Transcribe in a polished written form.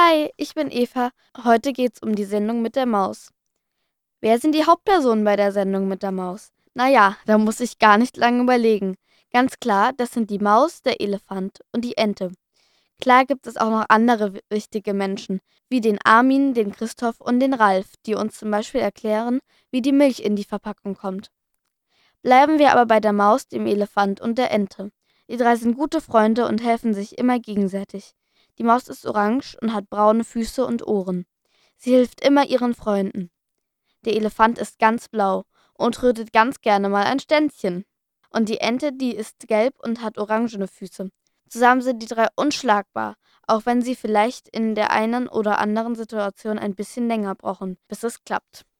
Hi, ich bin Eva. Heute geht's um die Sendung mit der Maus. Wer sind die Hauptpersonen bei der Sendung mit der Maus? Naja, da muss ich gar nicht lange überlegen. Ganz klar, das sind die Maus, der Elefant und die Ente. Klar gibt es auch noch andere wichtige Menschen, wie den Armin, den Christoph und den Ralf, die uns zum Beispiel erklären, wie die Milch in die Verpackung kommt. Bleiben wir aber bei der Maus, dem Elefant und der Ente. Die drei sind gute Freunde und helfen sich immer gegenseitig. Die Maus ist orange und hat braune Füße und Ohren. Sie hilft immer ihren Freunden. Der Elefant ist ganz blau und rührt ganz gerne mal ein Ständchen. Und die Ente, die ist gelb und hat orangene Füße. Zusammen sind die drei unschlagbar, auch wenn sie vielleicht in der einen oder anderen Situation ein bisschen länger brauchen, bis es klappt.